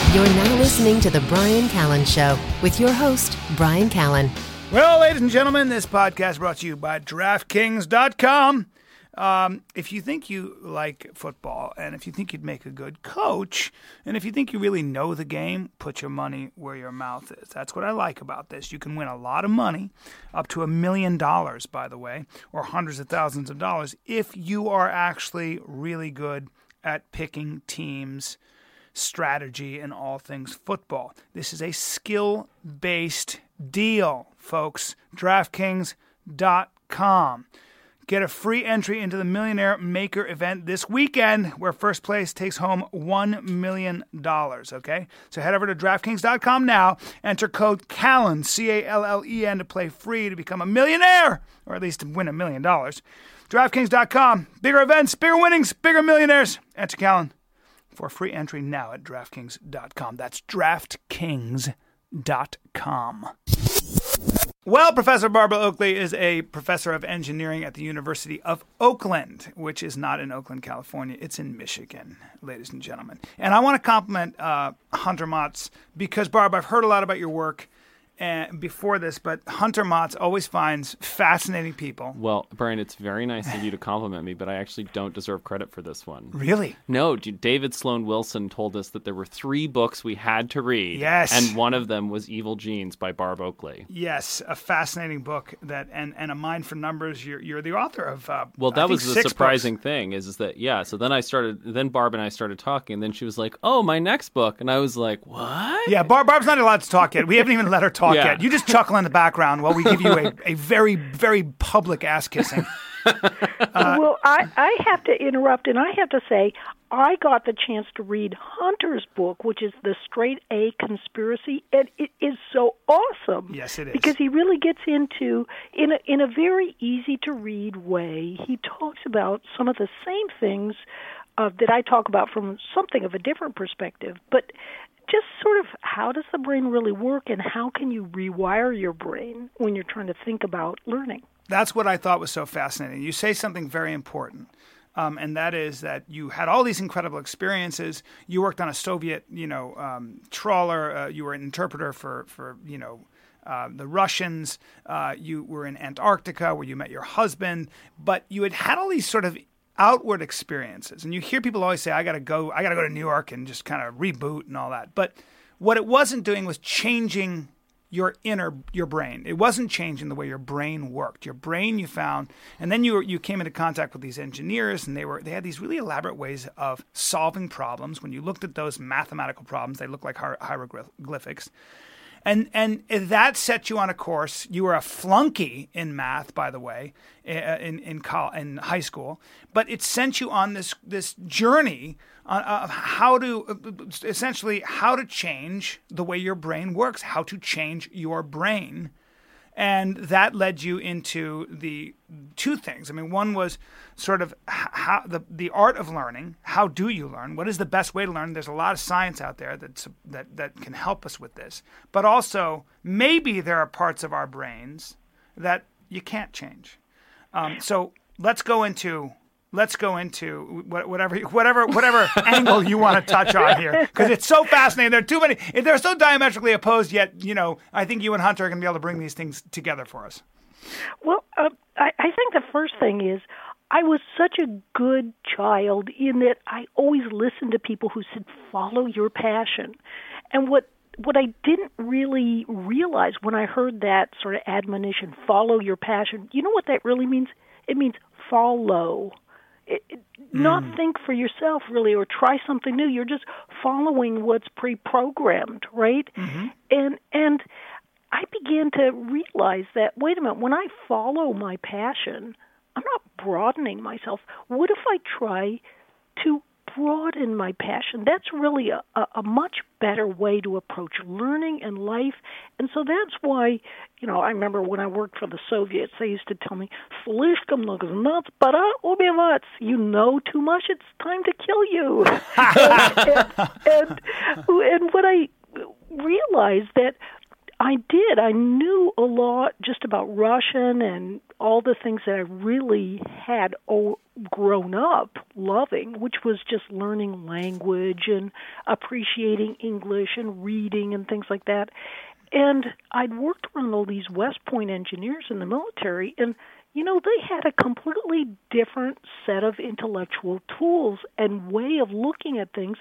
You're now listening to The Bryan Callen Show with your host, Bryan Callen. Well, ladies and gentlemen, this podcast brought to you by DraftKings.com. If you think you like football, and if you think you'd make a good coach, and if you think you really know the game, put your money where your mouth is. That's what I like about this. You can win a lot of money, up to $1 million, by the way, or hundreds of thousands of dollars, if you are actually really good at picking teams, strategy, and all things football. This is a skill-based deal, folks. DraftKings.com. Get a free entry into the Millionaire Maker event this weekend, where first place takes home $1 million, okay? So head over to DraftKings.com now, enter code CALLEN, C-A-L-L-E-N, to play free to become a millionaire, or at least to win $1 million. DraftKings.com. Bigger events, bigger winnings, bigger millionaires. Enter CALLEN for a free entry now at DraftKings.com. That's DraftKings.com. Well, Professor Barbara Oakley is a professor of engineering at the University of Oakland, which is not in Oakland, California. It's in Michigan, ladies and gentlemen. And I want to compliment Hunter Motz because, Barb, I've heard a lot about your work before this, but Hunter Motz always finds fascinating people. Well, Brian, it's very nice of you to compliment me, but I actually don't deserve credit for this one. Really? No, David Sloan Wilson told us that there were 3 books we had to read. Yes. And one of them was Evil Genes by Barb Oakley. Yes, a fascinating book that and a mind for numbers. You're the author of well, that was the surprising books. thing is that, yeah, so then Barb and I started talking, and then she was like, oh, my next book. And I was like, what? Yeah, Barb's not allowed to talk yet. We haven't even let her talk Yeah. yet. You just chuckle in the background while we give you a very, very public ass kissing. Well, I have to interrupt, and I have to say, I got the chance to read Hunter's book, which is The Straight A Conspiracy, and it is so awesome. Yes, it is. Because he really gets into, in a very easy-to-read way, he talks about some of the same things that I talk about from something of a different perspective, but just sort of how does the brain really work, and how can you rewire your brain when you're trying to think about learning? That's what I thought was so fascinating. You say something very important, and that is that you had all these incredible experiences. You worked on a Soviet, trawler. You were an interpreter for the Russians. You were in Antarctica where you met your husband, but you had all these sort of outward experiences. And you hear people always say, I got to go to New York and just kind of reboot and all that. But what it wasn't doing was changing your brain. It wasn't changing the way your brain worked. Your brain, you found, and then you came into contact with these engineers, and they had these really elaborate ways of solving problems. When you looked at those mathematical problems, they looked like hieroglyphics. And that set you on a course. You were a flunky in math, by the way, in high school. But it sent you on this journey of how to change the way your brain works, how to change your brain. And that led you into the 2 things. I mean, one was sort of how the art of learning. How do you learn? What is the best way to learn? There's a lot of science out there that can help us with this. But also, maybe there are parts of our brains that you can't change. So let's go into whatever angle you want to touch on here, because it's so fascinating. There are too many. They're so diametrically opposed, yet I think you and Hunter are going to be able to bring these things together for us. Well, I think the first thing is I was such a good child in that I always listened to people who said, follow your passion. And what I didn't really realize when I heard that sort of admonition, follow your passion, you know what that really means? It means follow. Not think for yourself, really, or try something new. You're just following what's pre-programmed, right? Mm-hmm. And I began to realize that, wait a minute, when I follow my passion, I'm not broadening myself. What if I try to broaden my passion? That's really a much better way to approach learning and life. And so that's why, I remember when I worked for the Soviets, they used to tell me, "Слишком много знать, пора убивать." You know too much, it's time to kill you. and what I realized that I did. I knew a lot just about Russian and all the things that I really had grown up loving, which was just learning language and appreciating English and reading and things like that. And I'd worked around all these West Point engineers in the military, and they had a completely different set of intellectual tools and way of looking at things.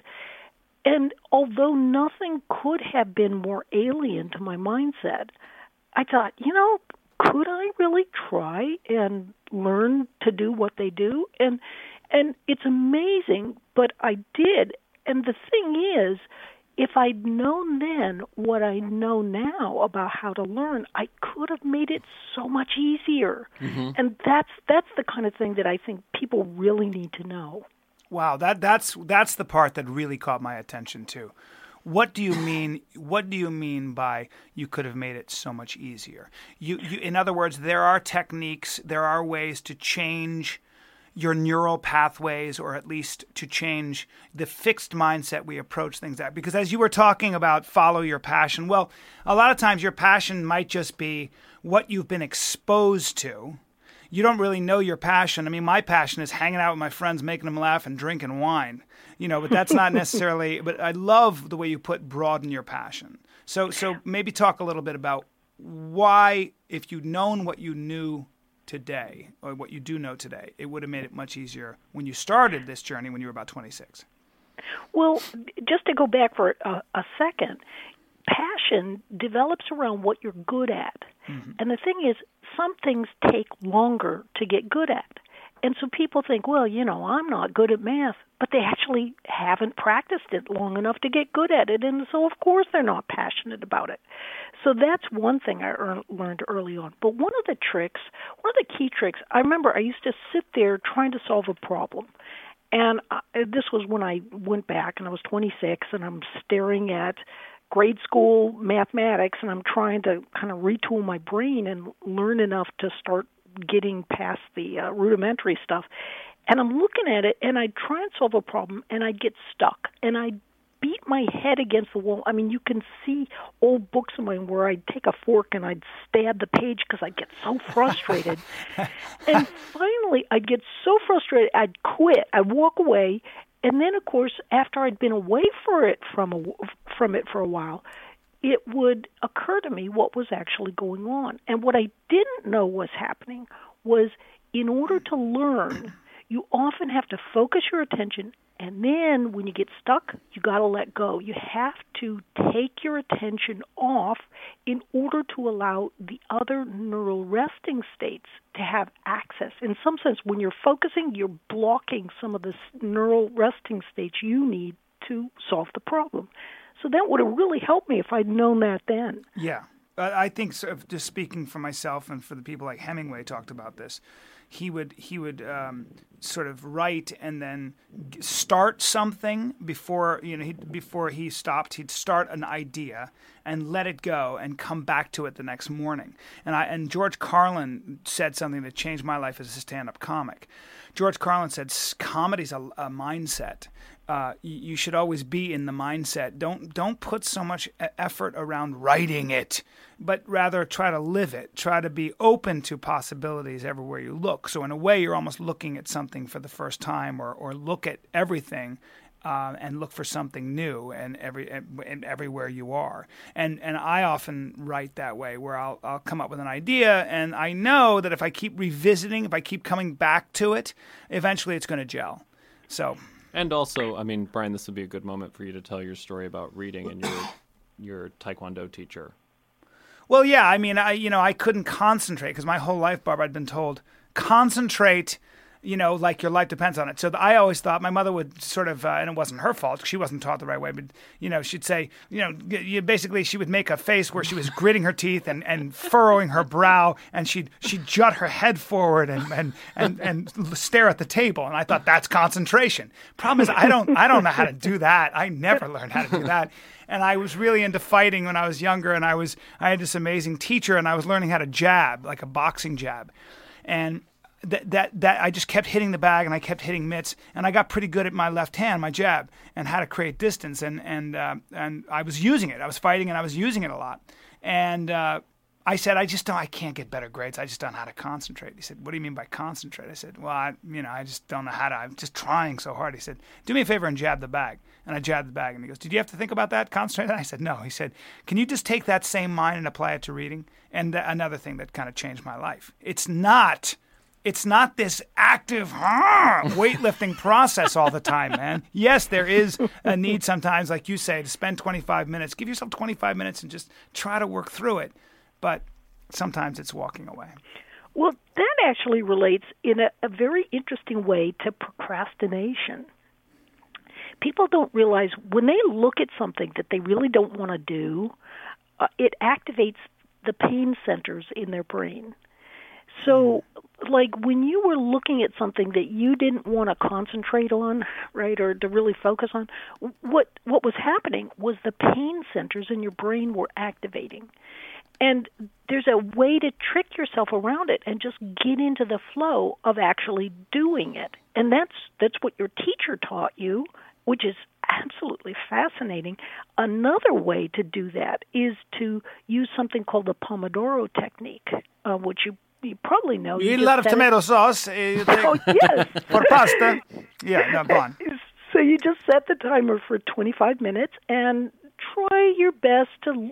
And although nothing could have been more alien to my mindset, I thought, could I really try and learn to do what they do? And it's amazing, but I did. And the thing is, if I'd known then what I know now about how to learn, I could have made it so much easier. Mm-hmm. And that's the kind of thing that I think people really need to know. Wow, that's the part that really caught my attention too. What do you mean? What do you mean by you could have made it so much easier? You in other words, there are techniques, there are ways to change your neural pathways, or at least to change the fixed mindset we approach things at. Because as you were talking about follow your passion, well, a lot of times your passion might just be what you've been exposed to. You don't really know your passion. I mean, my passion is hanging out with my friends, making them laugh and drinking wine, but that's not necessarily, but I love the way you put broaden your passion. So maybe talk a little bit about why, if you'd known what you knew today, or what you do know today, it would have made it much easier when you started this journey when you were about 26. Well, just to go back for a second, passion develops around what you're good at. Mm-hmm. And the thing is, some things take longer to get good at. And so people think, well, I'm not good at math, but they actually haven't practiced it long enough to get good at it. And so, of course, they're not passionate about it. So that's one thing I learned early on. But one of the key tricks, I remember I used to sit there trying to solve a problem. And this was when I went back, and I was 26, and I'm staring at grade school mathematics, and I'm trying to kind of retool my brain and learn enough to start getting past the rudimentary stuff. And I'm looking at it, and I'd try and solve a problem, and I'd get stuck, and I'd beat my head against the wall. I mean, you can see old books of mine where I'd take a fork and I'd stab the page because I'd get so frustrated. And finally, I'd get so frustrated, I'd quit. I'd walk away. And then, of course, after I'd been away from it for a while, it would occur to me what was actually going on. And what I didn't know was happening was, in order to learn, you often have to focus your attention, and then when you get stuck, you got to let go. You have to take your attention off in order to allow the other neural resting states to have access. In some sense, when you're focusing, you're blocking some of the neural resting states you need to solve the problem. So that would have really helped me if I'd known that then. Yeah. I think, just speaking for myself and for the people like Hemingway talked about this, he would sort of write and then start something before he stopped. He'd start an idea and let it go and come back to it the next morning. And George Carlin said something that changed my life as a stand-up comic. George Carlin said, comedy's a mindset. You should always be in the mindset. Don't put so much effort around writing it, but rather try to live it. Try to be open to possibilities everywhere you look. So in a way, you're almost looking at something for the first time, or look at everything and look for something new and everywhere you are. And I often write that way, where I'll come up with an idea, and I know that if I keep revisiting, if I keep coming back to it, eventually it's going to gel. So. And also, I mean, Brian, this would be a good moment for you to tell your story about reading and your Taekwondo teacher. Well, yeah, I mean, I couldn't concentrate because my whole life, Barbara, I'd been told, concentrate, like your life depends on it. So I always thought my mother would sort of, and it wasn't her fault, she wasn't taught the right way, but, she'd say, basically she would make a face where she was gritting her teeth and furrowing her brow, and she'd jut her head forward and stare at the table. And I thought, that's concentration. Problem is, I don't know how to do that. I never learned how to do that. And I was really into fighting when I was younger, and I had this amazing teacher, and I was learning how to jab, like a boxing jab. And that I just kept hitting the bag and I kept hitting mitts, and I got pretty good at my left hand, my jab, and how to create distance, and I was using it. I was fighting and I was using it a lot, and I said, I can't get better grades. I just don't know how to concentrate. He said, what do you mean by concentrate? I said, well, I just don't know how to. I'm just trying so hard. He said, do me a favor and jab the bag. And I jabbed the bag. And he goes, did you have to think about that, concentrate? And I said, no. He said, can you just take that same mind and apply it to reading? And another thing that kind of changed my life. It's not this active weightlifting process all the time, man. Yes, there is a need sometimes, like you say, to spend 25 minutes. Give yourself 25 minutes and just try to work through it. But sometimes it's walking away. Well, that actually relates in a very interesting way to procrastination. People don't realize when they look at something that they really don't want to do, it activates the pain centers in their brain. So, like when you were looking at something that you didn't want to concentrate on, right, or to really focus on, what was happening was the pain centers in your brain were activating. And there's a way to trick yourself around it and just get into the flow of actually doing it. And that's what your teacher taught you, which is absolutely fascinating. Another way to do that is to use something called the Pomodoro technique, which you probably know. You eat a lot of tomato sauce. Oh, yes. For pasta. Yeah, no, go on. So you just set the timer for 25 minutes and try your best to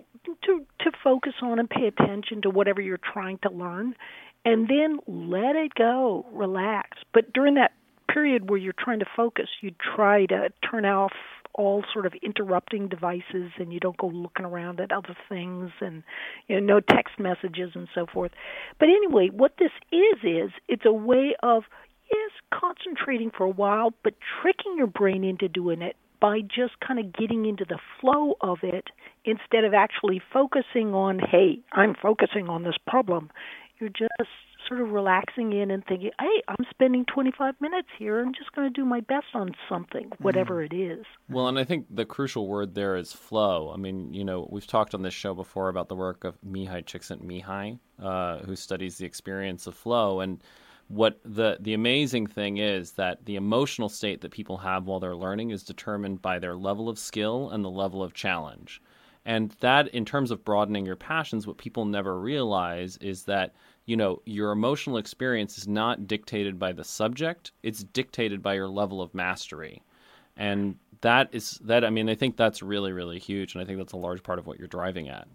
focus on and pay attention to whatever you're trying to learn, and then let it go, relax. But during that period where you're trying to focus, you try to turn off all sort of interrupting devices, and you don't go looking around at other things, and no text messages and so forth. But anyway, what this is it's a way of, yes, concentrating for a while, but tricking your brain into doing it by just kind of getting into the flow of it instead of actually focusing on, hey, I'm focusing on this problem. You're just sort of relaxing in and thinking, hey, I'm spending 25 minutes here. I'm just going to do my best on something, whatever it is. Well, and I think the crucial word there is flow. I mean, we've talked on this show before about the work of Mihai Csikszentmihalyi, who studies the experience of flow. And what the amazing thing is that the emotional state that people have while they're learning is determined by their level of skill and the level of challenge. And that, in terms of broadening your passions, what people never realize is that, your emotional experience is not dictated by the subject. It's dictated by your level of mastery. And I think that's really, really huge. And I think that's a large part of what you're driving at.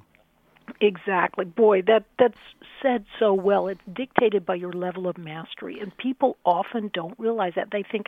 Exactly. Boy, that's said so well. It's dictated by your level of mastery. And people often don't realize that. They think,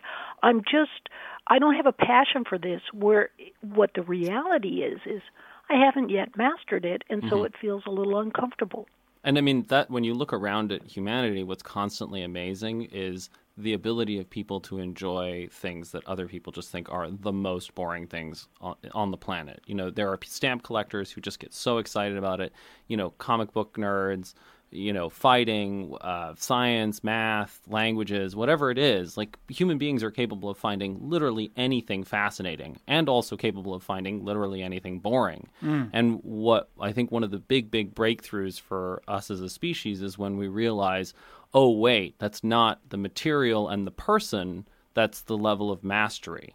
I don't have a passion for this, where what the reality is I haven't yet mastered it, and so it feels a little uncomfortable. And I mean, that when you look around at humanity, what's constantly amazing is the ability of people to enjoy things that other people just think are the most boring things on the planet. There are stamp collectors who just get so excited about it, comic book nerds, fighting, science, math, languages, whatever it is. Like, human beings are capable of finding literally anything fascinating and also capable of finding literally anything boring. And what I think one of the big breakthroughs for us as a species is when we realize, oh, wait, that's not the material and the person, that's the level of mastery.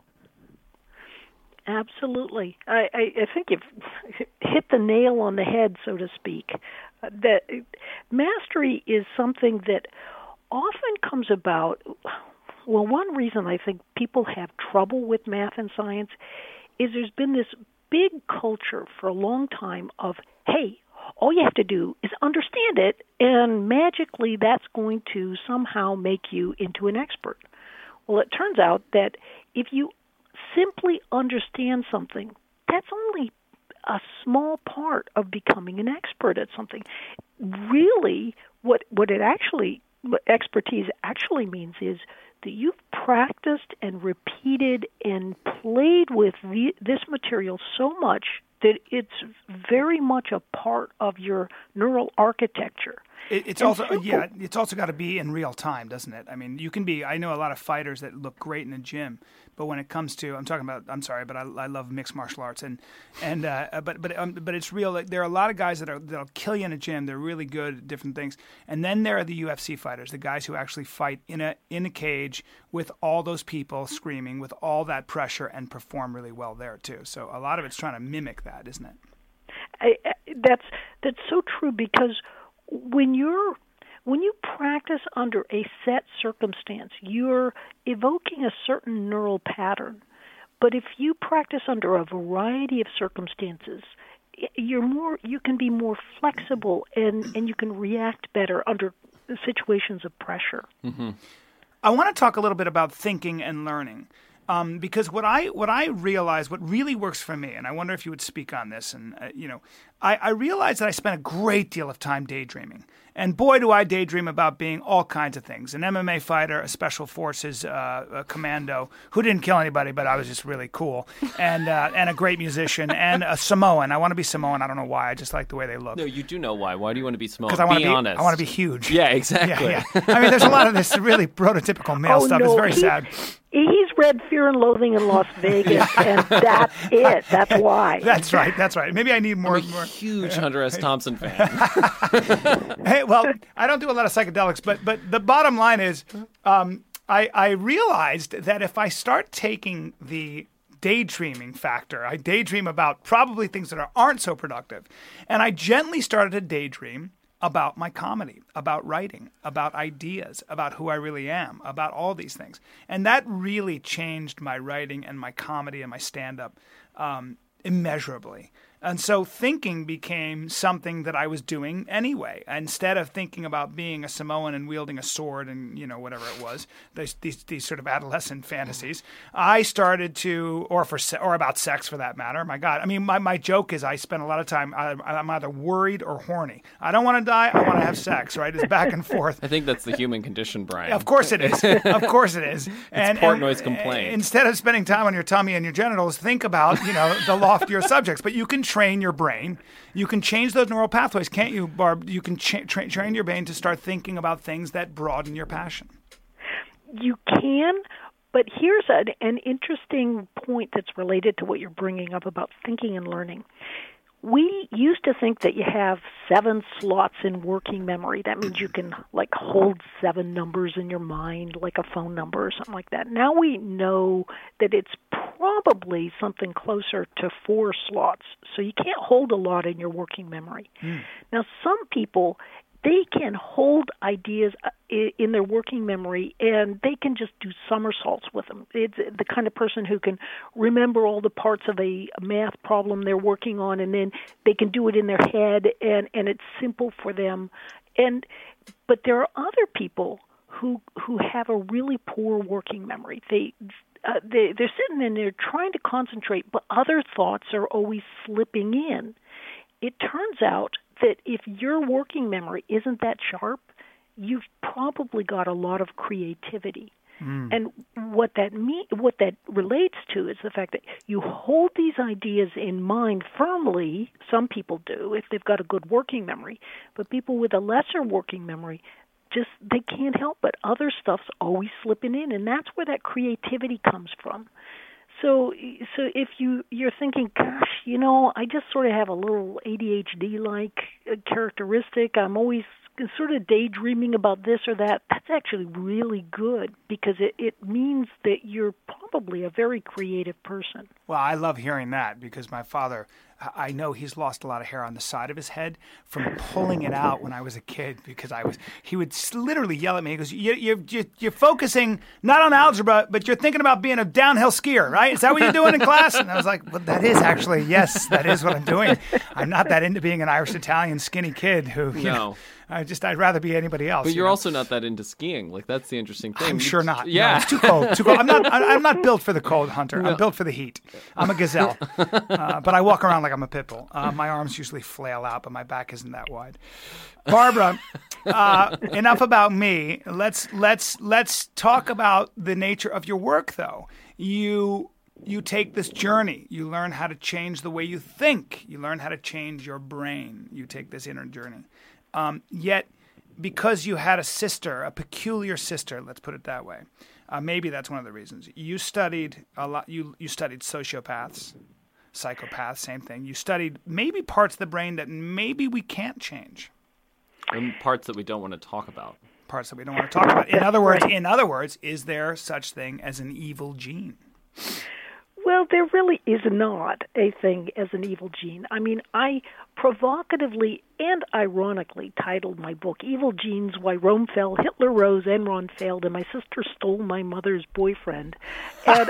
Absolutely. I think you've hit the nail on the head, so to speak. That mastery is something that often comes about. Well, one reason I think people have trouble with math and science is there's been this big culture for a long time of, hey, all you have to do is understand it, and magically that's going to somehow make you into an expert. Well, it turns out that if you simply understand something, that's only a small part of becoming an expert at something. Really, what expertise actually means is that you've practiced and repeated and played with this material so much that it's very much a part of your neural architecture. It's also got to be in real time, doesn't it? I mean, I know a lot of fighters that look great in the gym, but when it comes to, I'm sorry, but I love mixed martial arts but it's real. Like, there are a lot of guys that'll kill you in a gym. They're really good at different things, and then there are the UFC fighters, the guys who actually fight in a cage with all those people screaming, with all that pressure, and perform really well there too. So a lot of it's trying to mimic that, isn't it? That's so true, because when you practice under a set circumstance, you're evoking a certain neural pattern. But if you practice under a variety of circumstances, you can be more flexible and you can react better under situations of pressure. Mm-hmm. I want to talk a little bit about thinking and learning. Because what I realized, what really works for me, and I wonder if you would speak on this, and I realized that I spent a great deal of time daydreaming, and boy, do I daydream about being all kinds of things: an MMA fighter, a special forces a commando who didn't kill anybody, but I was just really cool, and a great musician, and a Samoan. I want to be Samoan. I don't know why. I just like the way they look. No, you do know why. Why do you want to be Samoan? Because I want to be honest. I want to be huge. Yeah, exactly. Yeah. I mean, there's a lot of this really prototypical male stuff. It's very sad. He's read Fear and Loathing in Las Vegas, and that's it. That's why. That's right. Maybe I need more. I'm a huge Hunter S. Thompson fan. Hey, well, I don't do a lot of psychedelics, but the bottom line is, I realized that if I start taking the daydreaming factor, I daydream about probably things that aren't so productive, and I gently started to daydream about my comedy, about writing, about ideas, about who I really am, about all these things. And that really changed my writing and my comedy and my stand-up immeasurably. And so thinking became something that I was doing anyway. Instead of thinking about being a Samoan and wielding a sword and, whatever it was, these sort of adolescent fantasies, I started to, or about sex for that matter. My God. I mean, my joke is I spend a lot of time, I'm either worried or horny. I don't want to die. I want to have sex, right? It's back and forth. I think that's the human condition, Brian. Of course it is. Of course it is. It's Portnoy's complaint. Instead of spending time on your tummy and your genitals, think about, the loftier subjects. But you can train your brain. You can change those neural pathways, can't you, Barb? You can train your brain to start thinking about things that broaden your passion. You can, but here's an interesting point that's related to what you're bringing up about thinking and learning. We used to think that you have 7 slots in working memory. That means you can hold 7 numbers in your mind, like a phone number or something like that. Now we know that it's probably something closer to 4 slots. So you can't hold a lot in your working memory. Now some people, they can hold ideas in their working memory, and they can just do somersaults with them. It's the kind of person who can remember all the parts of a math problem they're working on, and then they can do it in their head, and it's simple for them. But there are other people who have a really poor working memory. They're sitting in there trying to concentrate, but other thoughts are always slipping in. It turns out that if your working memory isn't that sharp, you've probably got a lot of creativity. And what that relates to is the fact that you hold these ideas in mind firmly. Some people do if they've got a good working memory, but people with a lesser working memory, they can't help but other stuff's always slipping in, and that's where that creativity comes from. So if you're thinking, gosh, I just sort of have a little ADHD-like characteristic. I'm always sort of daydreaming about this or that. That's actually really good, because it means that you're probably a very creative person. Well, I love hearing that, because my father, I know he's lost a lot of hair on the side of his head from pulling it out when I was a kid, because he would literally yell at me. He goes, you're focusing not on algebra, but you're thinking about being a downhill skier, right? Is that what you're doing in class? And I was like, well, that is actually, yes, that is what I'm doing. I'm not that into being an Irish-Italian skinny kid who, I'd rather be anybody else. But you're also not that into skiing. That's the interesting thing. I'm sure not. Yeah. No, it's too cold. I'm not built for the cold, Hunter. I'm built for the heat. I'm a gazelle. But I walk around like I'm a pit bull. My arms usually flail out, but my back isn't that wide. Barbara, enough about me. Let's talk about the nature of your work, though. You take this journey. You learn how to change the way you think. You learn how to change your brain. You take this inner journey. Yet because you had a sister, a peculiar sister, let's put it that way. Maybe that's one of the reasons. You studied a lot. You studied sociopaths, psychopaths, same thing. You studied maybe parts of the brain that maybe we can't change. And parts that we don't want to talk about. Parts that we don't want to talk about. In other words, is there such thing as an evil gene? Well, there really is not a thing as an evil gene. I mean, I provocatively and ironically titled my book, Evil Genes, Why Rome Fell, Hitler Rose, Enron Failed, and My Sister Stole My Mother's Boyfriend. And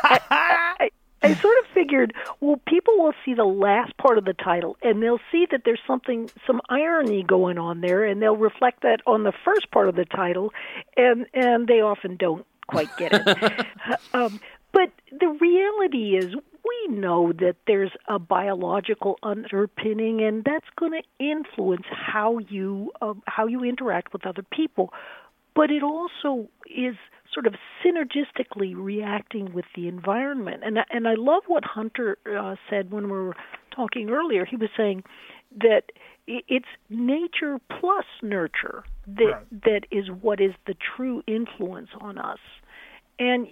I sort of figured, well, people will see the last part of the title, and they'll see that there's some irony going on there, and they'll reflect that on the first part of the title, and they often don't quite get it. But the reality is we know that there's a biological underpinning, and that's going to influence how you interact with other people. But it also is sort of synergistically reacting with the environment. And I love what Hunter said when we were talking earlier. He was saying that it's nature plus nurture that is what is the true influence on us. And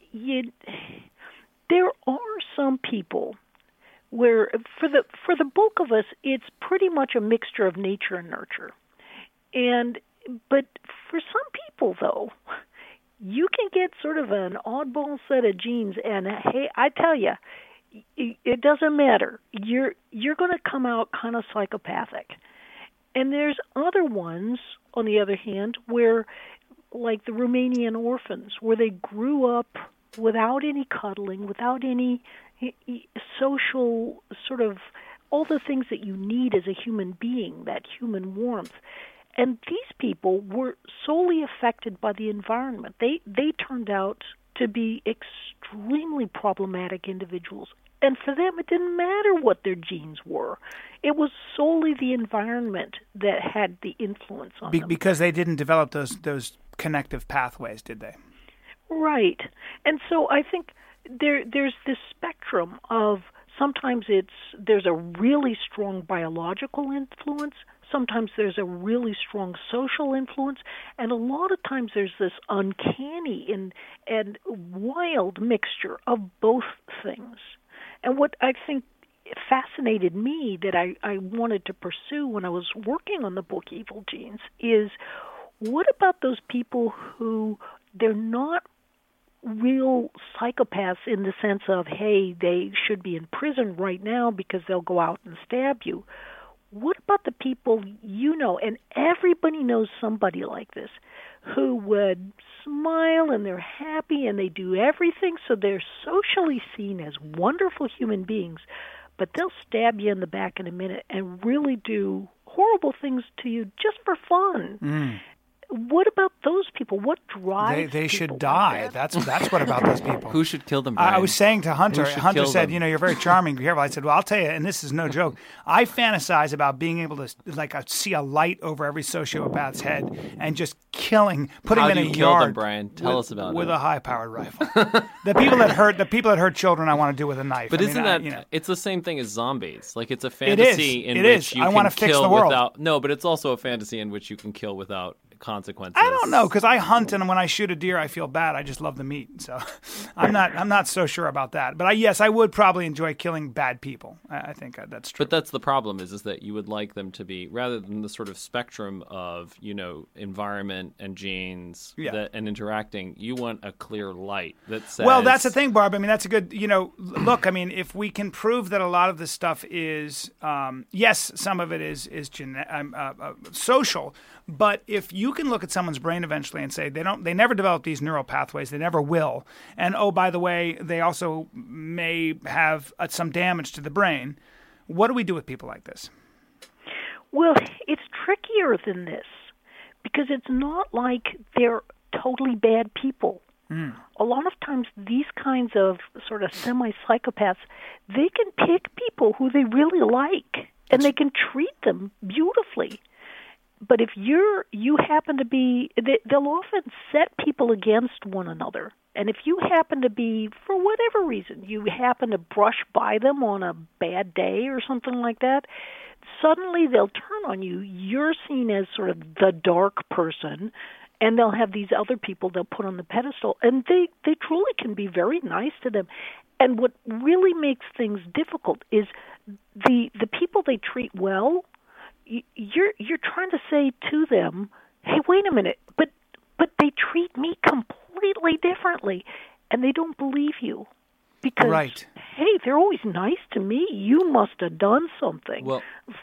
there are some people where, for the bulk of us, it's pretty much a mixture of nature and nurture. But for some people, though, you can get sort of an oddball set of genes, and hey, I tell you, it doesn't matter. You're going to come out kind of psychopathic. And there's other ones, on the other hand, where, like the Romanian orphans, where they grew up without any cuddling, without any social sort of all the things that you need as a human being, that human warmth. And these people were solely affected by the environment. They turned out to be extremely problematic individuals. And for them, it didn't matter what their genes were. It was solely the environment that had the influence on them. Because they didn't develop those connective pathways, did they? Right. And so I think there's this spectrum of sometimes there's a really strong biological influence, sometimes there's a really strong social influence, and a lot of times there's this uncanny and wild mixture of both things. And what I think fascinated me that I wanted to pursue when I was working on the book Evil Genes is, what about those people who they're not real psychopaths in the sense of, hey, they should be in prison right now because they'll go out and stab you? What about the people you know, and everybody knows somebody like this, who would smile and they're happy and they do everything so they're socially seen as wonderful human beings, but they'll stab you in the back in a minute and really do horrible things to you just for fun? What about those people? What drives they people should die. like that? That's what about those people. Who should kill them, Brian? I was saying to Hunter, Hunter said, them? you're very charming, be careful. I said, well, I'll tell you, and this is no joke, I fantasize about being able to see a light over every sociopath's head and just putting How them do in you a kill yard them, Brian? Tell us about with it. a high-powered rifle. The people that hurt children, I want to do with a knife. But it's the same thing as zombies. Like, it's a fantasy in which you can kill without. No, but it's also a fantasy in which you can kill without consequences. I don't know, because I hunt, and when I shoot a deer, I feel bad. I just love the meat, so I'm not so sure about that. But I would probably enjoy killing bad people. I think that's true. But that's the problem is that you would like them to be, rather than the sort of spectrum of environment and genes and interacting. You want a clear light that says. Well, that's the thing, Barb. I mean, that's a good. Look. I mean, if we can prove that a lot of this stuff is, yes, some of it is social. But if you can look at someone's brain eventually and say they never develop these neural pathways, they never will, and oh, by the way, they also may have some damage to the brain, what do we do with people like this? Well, it's trickier than this because it's not like they're totally bad people. A lot of times these kinds of sort of semi-psychopaths, they can pick people who they really like, and they can treat them beautifully. But if you happen to be, they'll often set people against one another. And if you happen to be, for whatever reason, you happen to brush by them on a bad day or something like that, suddenly they'll turn on you. You're seen as sort of the dark person, and they'll have these other people they'll put on the pedestal, and they truly can be very nice to them. And what really makes things difficult is the people they treat well. You're trying to say to them, hey, wait a minute, but they treat me completely differently, and they don't believe you. Because, right. Hey, they're always nice to me. You must have done something. Well,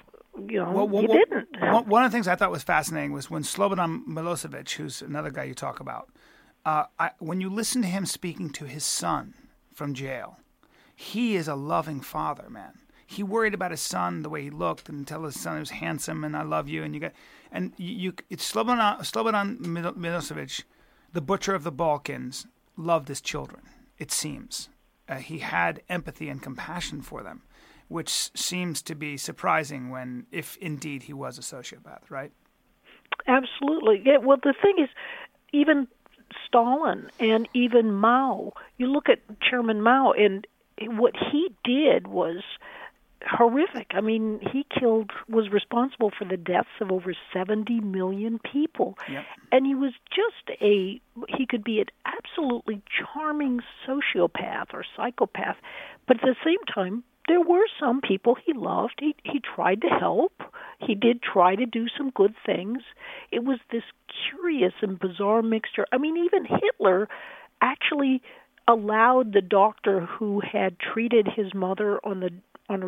you didn't. One of the things I thought was fascinating was when Slobodan Milosevic, who's another guy you talk about, when you listen to him speaking to his son from jail, he is a loving father, man. He worried about his son, the way he looked, and tell his son he was handsome and I love you. And it's Slobodan Milosevic, the butcher of the Balkans, loved his children. It seems he had empathy and compassion for them, which seems to be surprising if indeed he was a sociopath, right? Absolutely. Yeah, well, the thing is, even Stalin and even Mao, you look at Chairman Mao, and what he did was horrific. I mean, he was responsible for the deaths of over 70 million people. Yep. And he was he could be an absolutely charming sociopath or psychopath, but at the same time, there were some people he loved. He tried to help. He did try to do some good things. It was this curious and bizarre mixture. I mean, even Hitler actually allowed the doctor who had treated his mother on her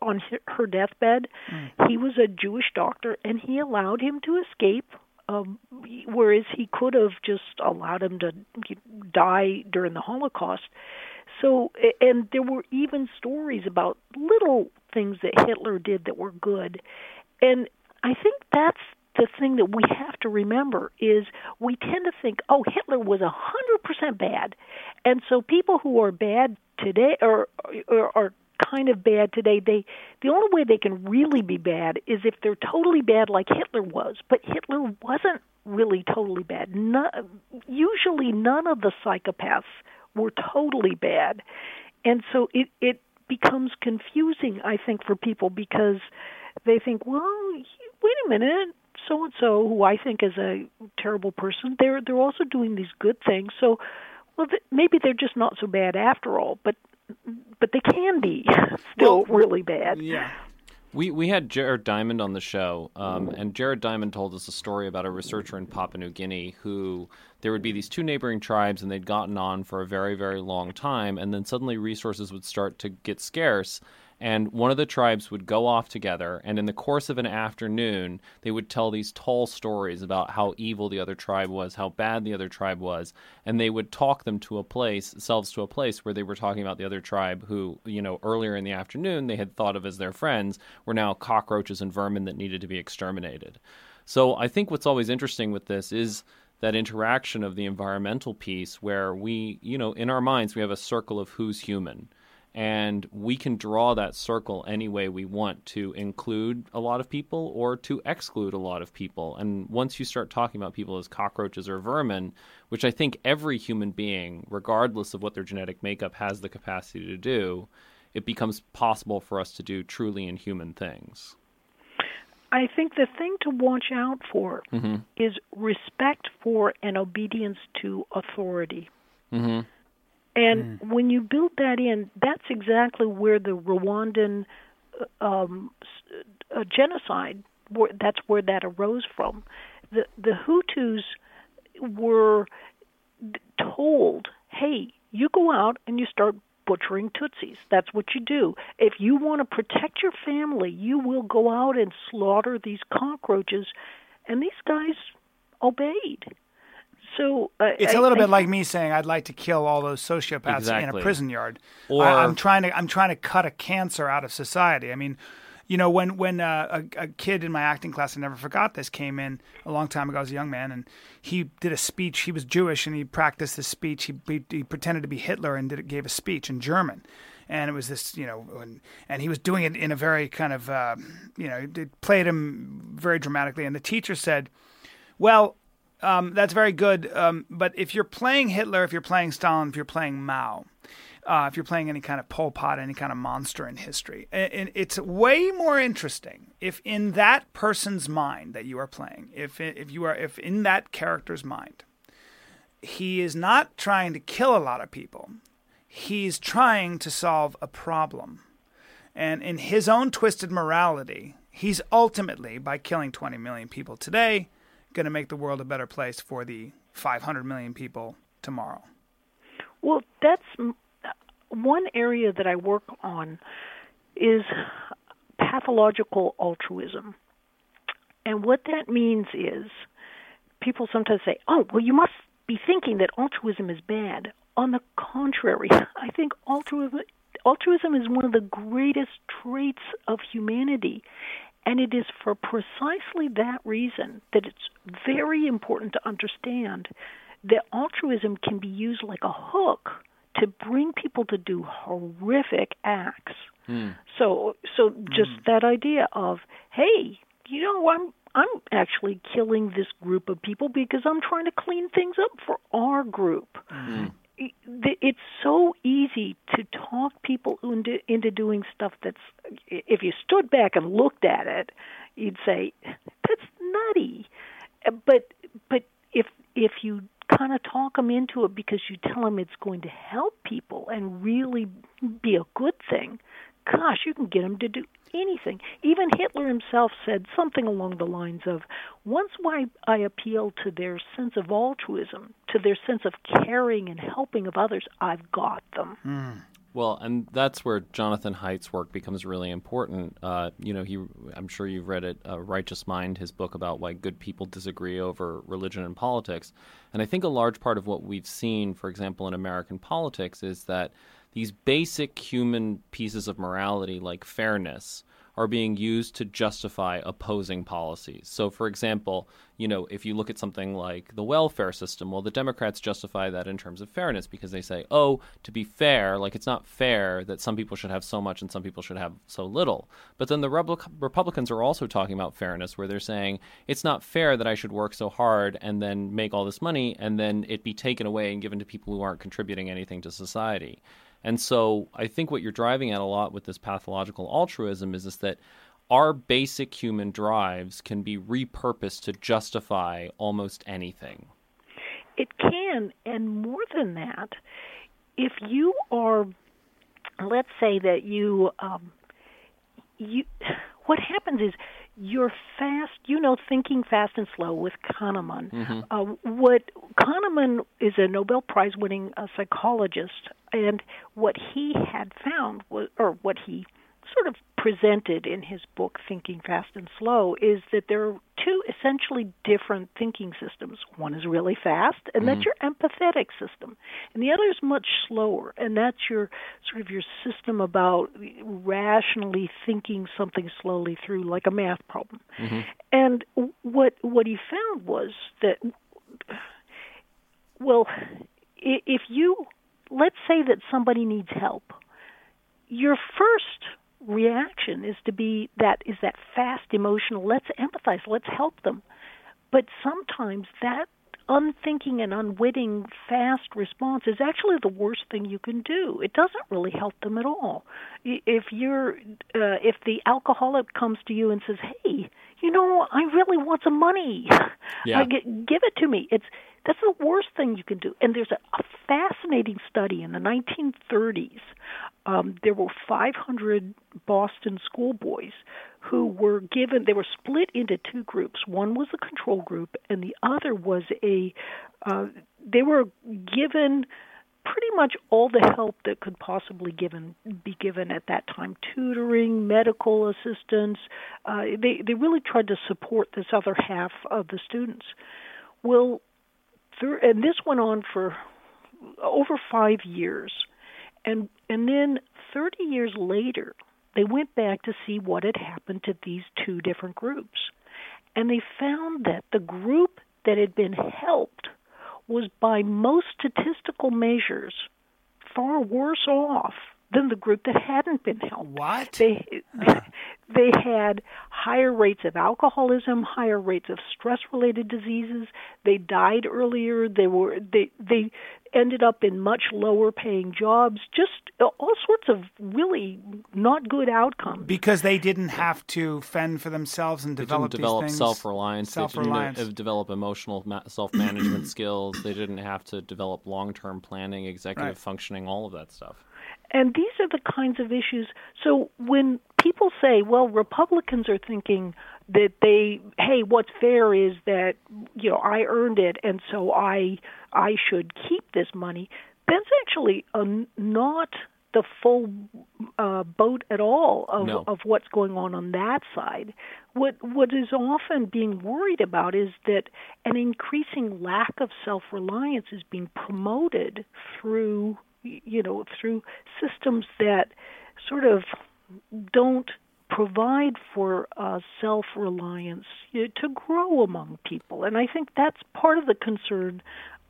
deathbed. He was a Jewish doctor, and he allowed him to escape, whereas he could have just allowed him to die during the Holocaust. So, and there were even stories about little things that Hitler did that were good. And I think that's the thing that we have to remember is we tend to think, oh, Hitler was 100% bad. And so people who are bad today or are kind of bad today, the only way they can really be bad is if they're totally bad like Hitler was. But Hitler wasn't really totally bad. Usually none of the psychopaths were totally bad. And so it becomes confusing, I think, for people because they think, well, wait a minute, so-and-so, who I think is a terrible person, they're also doing these good things. So, well, maybe they're just not so bad after all, but they can be still really bad. Yeah. We had Jared Diamond on the show, and Jared Diamond told us a story about a researcher in Papua New Guinea who there would be these two neighboring tribes, and they'd gotten on for a very, very long time, and then suddenly resources would start to get scarce, and one of the tribes would go off together, and in the course of an afternoon, they would tell these tall stories about how evil the other tribe was, how bad the other tribe was, and they would talk themselves to a place where they were talking about the other tribe who, earlier in the afternoon they had thought of as their friends, were now cockroaches and vermin that needed to be exterminated. So I think what's always interesting with this is that interaction of the environmental piece where we, in our minds, we have a circle of who's human. And we can draw that circle any way we want to include a lot of people or to exclude a lot of people. And once you start talking about people as cockroaches or vermin, which I think every human being, regardless of what their genetic makeup, has the capacity to do, it becomes possible for us to do truly inhuman things. I think the thing to watch out for is respect for and obedience to authority. Mm-hmm. And when you build that in, that's exactly where the Rwandan genocide, that's where that arose from. The Hutus were told, hey, you go out and you start butchering Tutsis. That's what you do. If you want to protect your family, you will go out and slaughter these cockroaches. And these guys obeyed. So it's a little bit like me saying I'd like to kill all those sociopaths in a prison yard. Or I'm trying to cut a cancer out of society. I mean, when a kid in my acting class, I never forgot this, came in a long time ago as a young man, and he did a speech. He was Jewish, and he practiced this speech. He pretended to be Hitler and gave a speech in German. And it was this, and he was doing it in a very kind of, it played him very dramatically. And the teacher said, well, that's very good, but if you're playing Hitler, if you're playing Stalin, if you're playing Mao, if you're playing any kind of Pol Pot, any kind of monster in history. And it's way more interesting if in that person's mind that you are playing, if in that character's mind, he is not trying to kill a lot of people. He's trying to solve a problem. And in his own twisted morality, he's ultimately, by killing 20 million people today, going to make the world a better place for the 500 million people tomorrow. Well, that's one area that I work on is pathological altruism. And what that means is people sometimes say, oh, well, you must be thinking that altruism is bad. On the contrary, I think altruism is one of the greatest traits of humanity. And it is for precisely that reason that it's very important to understand that altruism can be used like a hook to bring people to do horrific acts. So just that idea of, hey, you know, I'm actually killing this group of people because I'm trying to clean things up for our group. It's so easy to talk people into doing stuff that's, if you stood back and looked at it, you'd say, that's nutty. But if you kind of talk them into it because you tell them it's going to help people and really be a good thing, gosh, you can get them to do anything. Even Hitler himself said something along the lines of, once I appeal to their sense of altruism, to their sense of caring and helping of others, I've got them. Well, and that's where Jonathan Haidt's work becomes really important. I'm sure you've read it, Righteous Mind, his book about why good people disagree over religion and politics. And I think a large part of what we've seen, for example, in American politics is that these basic human pieces of morality, like fairness, are being used to justify opposing policies. So, for example, if you look at something like the welfare system, well, the Democrats justify that in terms of fairness because they say, oh, to be fair, like it's not fair that some people should have so much and some people should have so little. But then the Republicans are also talking about fairness, where they're saying it's not fair that I should work so hard and then make all this money and then it be taken away and given to people who aren't contributing anything to society. And so I think what you're driving at a lot with this pathological altruism is that our basic human drives can be repurposed to justify almost anything. It can, and more than that, if you are, let's say that you what happens is you're fast, Thinking Fast and Slow with Kahneman. What Kahneman is a Nobel Prize-winning psychologist, and what he had found was, or what he sort of presented in his book Thinking Fast and Slow, is that there are two essentially different thinking systems. One is really fast, and that's your empathetic system, and the other is much slower, and that's your sort of your system about rationally thinking something slowly through, like a math problem. And what he found was that, well, if let's say that somebody needs help, your first reaction is that fast, emotional, let's empathize, let's help them. But sometimes that unthinking and unwitting fast response is actually the worst thing you can do. It doesn't really help them at all. If the alcoholic comes to you and says, hey, I really want some money. Yeah. Give it to me. That's the worst thing you can do. And there's a fascinating study in the 1930s. There were 500 Boston schoolboys who were they were split into two groups. One was a control group, and the other was they were given pretty much all the help that could possibly be given at that time: tutoring, medical assistance. They really tried to support this other half of the students. Well, and this went on for over 5 years. And then 30 years later, they went back to see what had happened to these two different groups. And they found that the group that had been helped was, by most statistical measures, far worse off than the group that hadn't been helped. What? They had higher rates of alcoholism, higher rates of stress-related diseases. They died earlier. ended up in much lower paying jobs, just all sorts of really not good outcomes. Because they didn't have to fend for themselves and develop these things. Self-reliance. They didn't develop emotional self-management skills. They didn't have to develop long-term planning, executive functioning, all of that stuff. And these are the kinds of issues. So when people say, well, Republicans are thinking that hey, what's fair is that, I earned it and so I should keep this money, that's actually not the full boat at all of what's going on that side. What is often being worried about is that an increasing lack of self-reliance is being promoted through systems that sort of don't provide for self-reliance to grow among people. And I think that's part of the concern.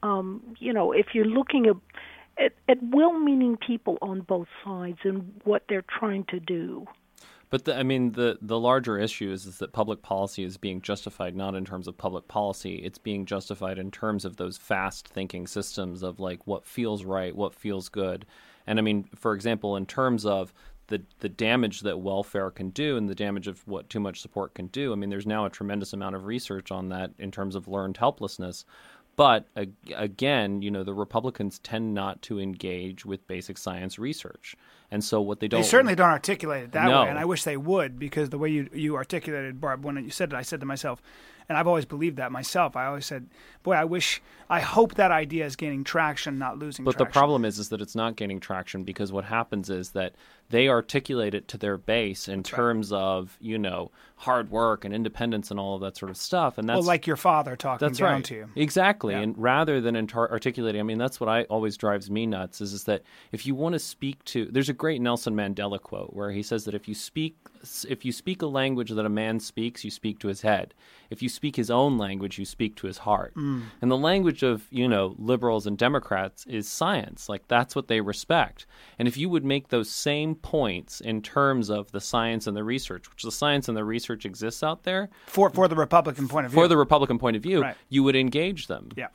If you're looking at well-meaning people on both sides and what they're trying to do. But the larger issue is that public policy is being justified not in terms of public policy. It's being justified in terms of those fast-thinking systems of like what feels right, what feels good. And for example, in terms of the damage that welfare can do and the damage of what too much support can do, there's now a tremendous amount of research on that in terms of learned helplessness. But again, the Republicans tend not to engage with basic science research. And so what they certainly don't articulate it that way. And I wish they would, because the way you articulated, Barb, when you said it, I said to myself, and I've always believed that myself. I always said, boy, I hope that idea is gaining traction, not losing traction. But the problem is that it's not gaining traction, because what happens is that they articulate it to their base in terms of, hard work and independence and all of that sort of stuff. And that's like your father talking down to you. Exactly. Yeah. And rather than articulating, that's what always drives me nuts is that if you want to speak to, there's a great Nelson Mandela quote where he says that if you speak a language that a man speaks, you speak to his head. If you speak his own language, you speak to his heart. And the language of, liberals and Democrats is science. Like, that's what they respect. And if you would make those same points in terms of the science and the research, which the science and the research exists out there. For the Republican point of view. For the Republican point of view, right. You would engage them. Yeah.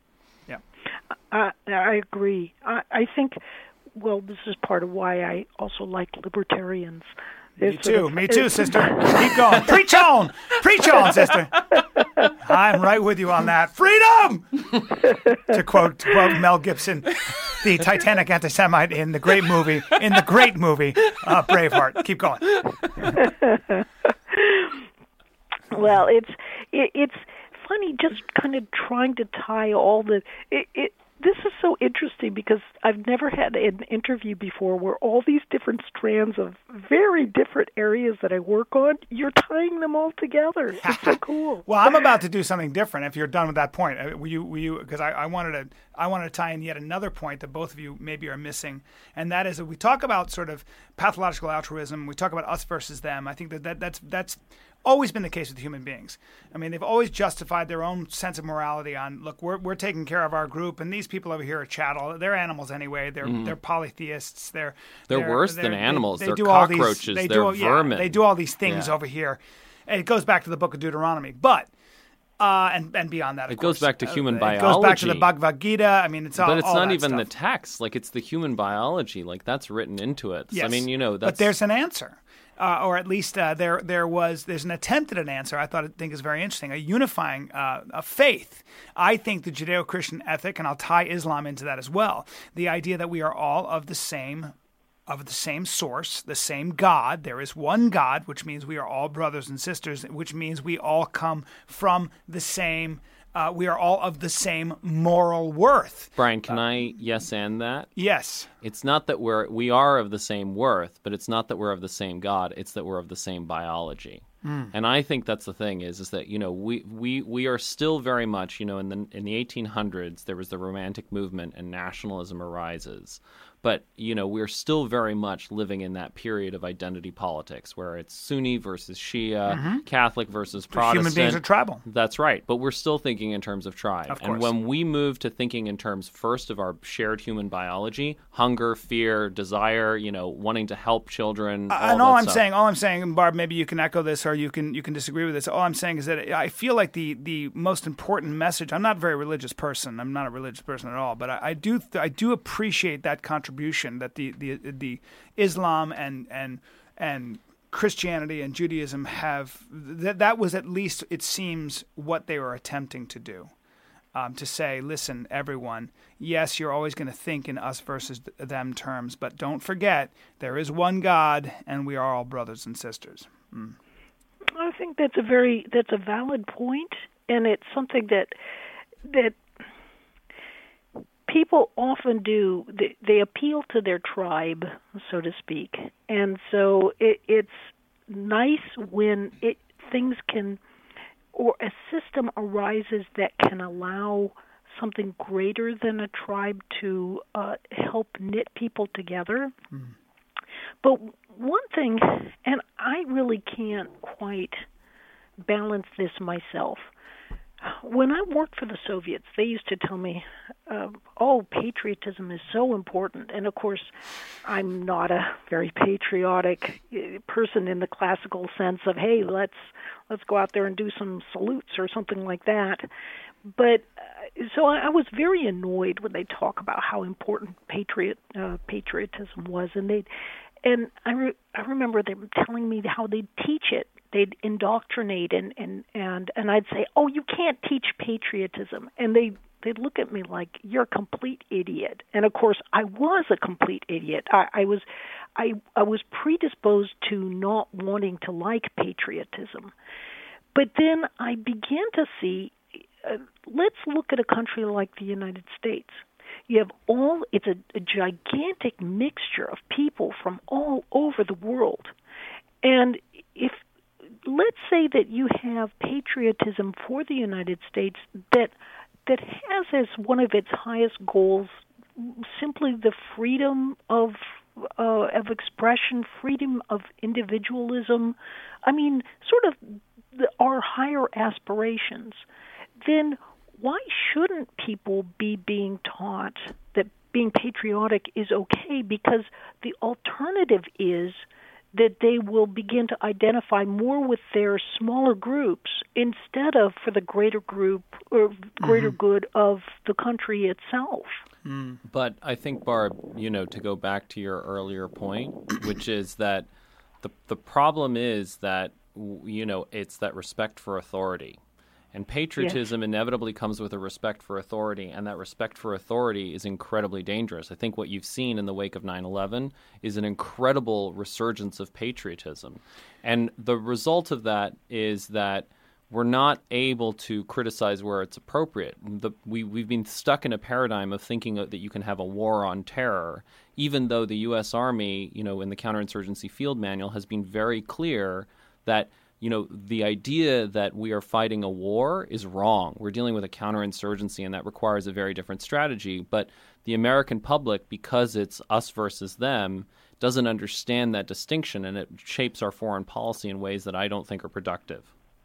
I agree. I think, this is part of why I also like libertarians. Me too, sister. Keep going. Preach on, sister. I'm right with you on that. Freedom! to quote Mel Gibson, the Titanic anti-Semite in the great movie, Braveheart. Keep going. Well, it's funny just kind of trying to tie all the this is so interesting because I've never had an interview before where all these different strands of very different areas that I work on, you're tying them all together. It's so cool. Well, I'm about to do something different if you're done with that point. Will you because I wanted to tie in yet another point that both of you maybe are missing, and that is that we talk about sort of pathological altruism, we talk about us versus them. I think that's always been the case with human beings. They've always justified their own sense of morality on, look, we're taking care of our group, and these people over here are chattel. They're animals anyway. They're polytheists. They're worse than animals. They're cockroaches. They're vermin. They do all these things over here. And it goes back to the Book of Deuteronomy. But and beyond that, it goes back to human biology. It goes back to the Bhagavad Gita. It's all. But it's all not that even stuff. the text. Like, it's the human biology. Like, that's written into it. Yes. That's. But there's an answer. Or at least there's an attempt at an answer I think is very interesting, a unifying a faith. I think the Judeo-Christian ethic, and I'll tie Islam into that as well, the idea that we are all of the same source, the same God. There is one God, which means we are all brothers and sisters, which means we all come from the same we are all of the same moral worth. Brian, can I yes and that? Yes. It's not that we are of the same worth, but it's not that we're of the same God. It's that we're of the same biology. And I think that's the thing is that, we are still very much, in the 1800s, there was the Romantic movement and nationalism arises. But, we're still very much living in that period of identity politics where it's Sunni versus Shia, Catholic versus Protestant. Human beings are tribal. That's right. But we're still thinking in terms of tribe. Of course. And when we move to thinking in terms first of our shared human biology, hunger, fear, desire, wanting to help children, all I'm saying, Barb, maybe you can echo this or you can disagree with this. All I'm saying is that I feel like the most important message. I'm not a very religious person. I'm not a religious person at all. But I do appreciate that contribution that the Islam and Christianity and Judaism have. That was at least, it seems, what they were attempting to do. To say, listen, everyone, yes, you're always going to think in us versus them terms, but don't forget there is one God, and we are all brothers and sisters. I think that's a valid point, and it's something that people often do. They appeal to their tribe, so to speak, and so it's nice when things can. Or a system arises that can allow something greater than a tribe to help knit people together. Mm. But one thing, and I really can't quite balance this myself, when I worked for the Soviets, they used to tell me, patriotism is so important. And, of course, I'm not a very patriotic person in the classical sense of, hey, let's go out there and do some salutes or something like that. But so I was very annoyed when they talk about how important patriotism was. And I remember them telling me how they'd teach it. They'd indoctrinate and I'd say, oh, you can't teach patriotism. And they'd look at me like, you're a complete idiot. And, of course, I was a complete idiot. I was predisposed to not wanting to like patriotism. But then I began to see, let's look at a country like the United States. You have it's a gigantic mixture of people from all over the world. And let's say that you have patriotism for the United States that has as one of its highest goals simply the freedom of expression, freedom of individualism. I mean, sort of our higher aspirations. Then why shouldn't people be being taught that being patriotic is okay? Because the alternative is that they will begin to identify more with their smaller groups instead of for the greater group or greater good of the country itself. Mm. But I think, Barb, to go back to your earlier point, which is that the problem is that, it's that respect for authority. And patriotism inevitably comes with a respect for authority, and that respect for authority is incredibly dangerous. I think what you've seen in the wake of 9/11 is an incredible resurgence of patriotism. And the result of that is that we're not able to criticize where it's appropriate. We've been stuck in a paradigm of thinking that you can have a war on terror, even though the U.S. Army, in the Counterinsurgency Field Manual has been very clear that the idea that we are fighting a war is wrong. We're dealing with a counterinsurgency, and that requires a very different strategy. But the American public, because it's us versus them, doesn't understand that distinction, and it shapes our foreign policy in ways that I don't think are productive.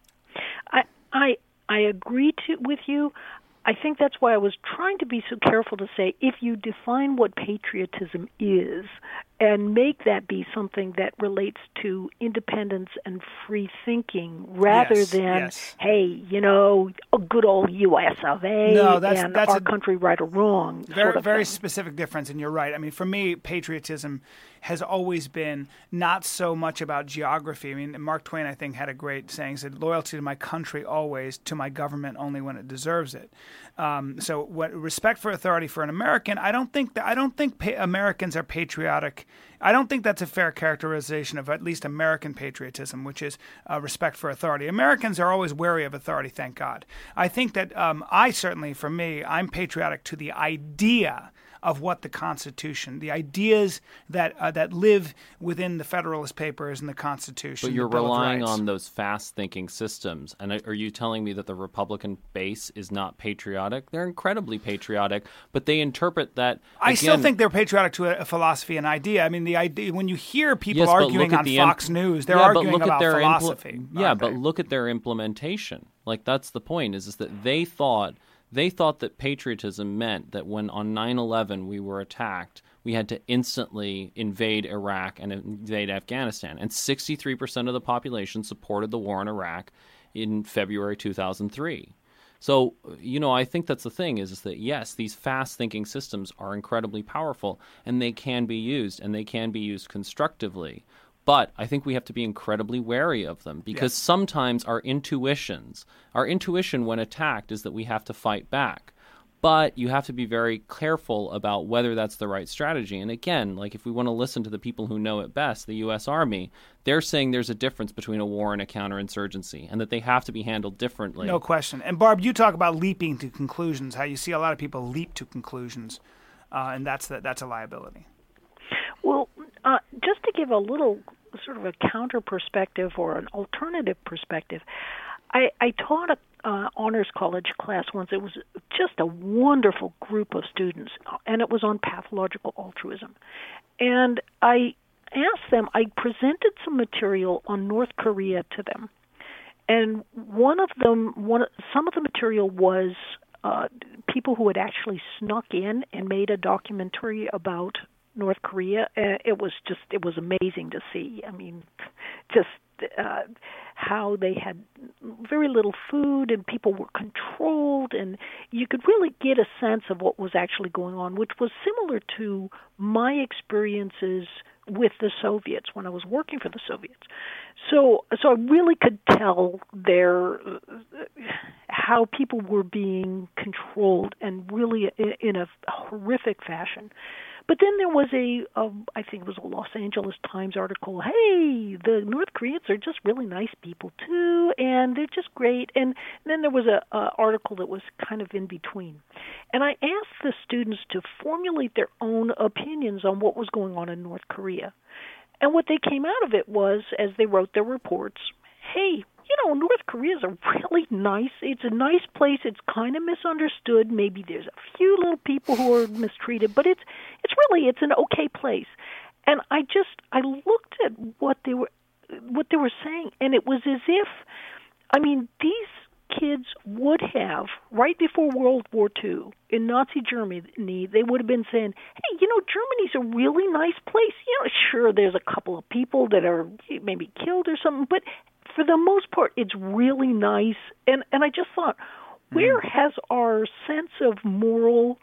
I agree with you. I think that's why I was trying to be so careful to say, if you define what patriotism is and make that be something that relates to independence and free thinking rather than, hey, a good old U.S. of A. and our country right or wrong. Very specific difference, and you're right. I mean, for me, patriotism has always been not so much about geography. I mean, Mark Twain, I think, had a great saying, said, loyalty to my country always, to my government only when it deserves it. So respect for authority for an American, I don't think Americans are patriotic. I don't think that's a fair characterization of at least American patriotism, which is respect for authority. Americans are always wary of authority, thank God. I think that I'm patriotic to the idea of what the Constitution, the ideas that live within the Federalist Papers and the Constitution. But you're relying on those fast-thinking systems. And are you telling me that the Republican base is not patriotic? They're incredibly patriotic, but they interpret that. I still think they're patriotic to a philosophy and idea. I mean, the idea when you hear people arguing on Fox News, they're arguing about philosophy. But look at their implementation. Like, that's the point, is that they thought that patriotism meant that when on 9/11 we were attacked, we had to instantly invade Iraq and invade Afghanistan. And 63% of the population supported the war in Iraq in February 2003. So, I think that's the thing is that, yes, these fast-thinking systems are incredibly powerful, and they can be used, and they can be used constructively. But I think we have to be incredibly wary of them because sometimes our intuition when attacked is that we have to fight back. But you have to be very careful about whether that's the right strategy. And again, like if we want to listen to the people who know it best, the U.S. Army, they're saying there's a difference between a war and a counterinsurgency and that they have to be handled differently. No question. And Barb, you talk about leaping to conclusions, how you see a lot of people leap to conclusions, and that's a liability. Well, just to give a little sort of a counter perspective or an alternative perspective, I taught a honors college class once. It was just a wonderful group of students, and it was on pathological altruism. And I asked them, I presented some material on North Korea to them. And some of the material was people who had actually snuck in and made a documentary about North Korea. It was amazing to see. I mean, just how they had very little food and people were controlled, and you could really get a sense of what was actually going on, which was similar to my experiences with the Soviets when I was working for the Soviets. So I really could tell how people were being controlled, and really in a horrific fashion. But then there was I think it was a Los Angeles Times article, hey, the North Koreans are just really nice people too, and they're just great. And then there was a article that was kind of in between. And I asked the students to formulate their own opinions on what was going on in North Korea. And what they came out of it was, as they wrote their reports, hey, North Korea is a really it's a nice place. It's kind of misunderstood. Maybe there's a few little people who are mistreated, but it's an okay place. And I looked at what they were saying, and it was as if, these kids would have, right before World War II, in Nazi Germany, they would have been saying, hey, Germany's a really nice place. Sure, there's a couple of people that are maybe killed or something, but for the most part, it's really nice. And I just thought, where has our sense of moral